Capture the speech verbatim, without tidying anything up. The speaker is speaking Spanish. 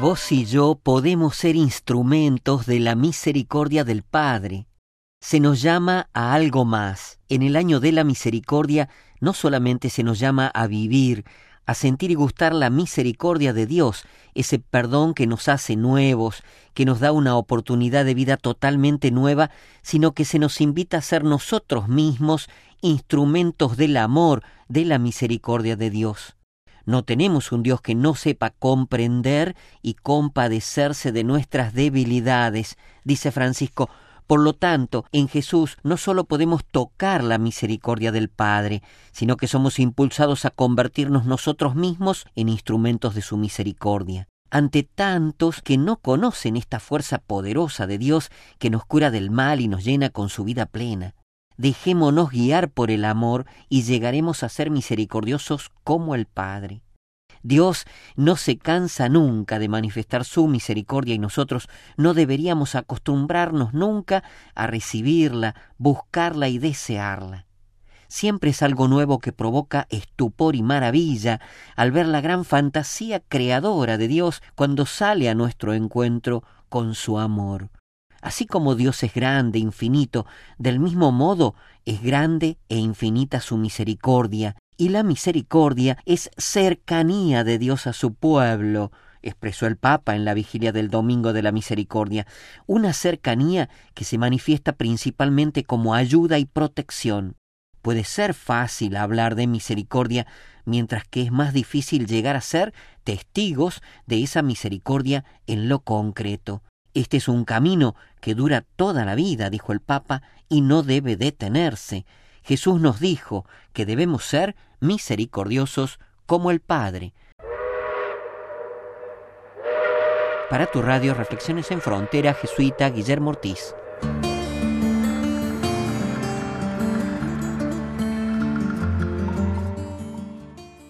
Vos y yo podemos ser instrumentos de la misericordia del Padre. Se nos llama a algo más. En el año de la misericordia no solamente se nos llama a vivir, a sentir y gustar la misericordia de Dios, ese perdón que nos hace nuevos, que nos da una oportunidad de vida totalmente nueva, sino que se nos invita a ser nosotros mismos instrumentos del amor, de la misericordia de Dios. No tenemos un Dios que no sepa comprender y compadecerse de nuestras debilidades, dice Francisco. Por lo tanto, en Jesús no solo podemos tocar la misericordia del Padre, sino que somos impulsados a convertirnos nosotros mismos en instrumentos de su misericordia. Ante tantos que no conocen esta fuerza poderosa de Dios que nos cura del mal y nos llena con su vida plena, dejémonos guiar por el amor y llegaremos a ser misericordiosos como el Padre. Dios no se cansa nunca de manifestar su misericordia y nosotros no deberíamos acostumbrarnos nunca a recibirla, buscarla y desearla. Siempre es algo nuevo que provoca estupor y maravilla al ver la gran fantasía creadora de Dios cuando sale a nuestro encuentro con su amor. Así como Dios es grande, infinito, del mismo modo es grande e infinita su misericordia. Y la misericordia es cercanía de Dios a su pueblo, expresó el Papa en la vigilia del Domingo de la Misericordia, una cercanía que se manifiesta principalmente como ayuda y protección. Puede ser fácil hablar de misericordia, mientras que es más difícil llegar a ser testigos de esa misericordia en lo concreto. Este es un camino que dura toda la vida, dijo el Papa, y no debe detenerse. Jesús nos dijo que debemos ser misericordiosos como el Padre. Para tu radio, Reflexiones en Frontera, jesuita Guillermo Ortiz.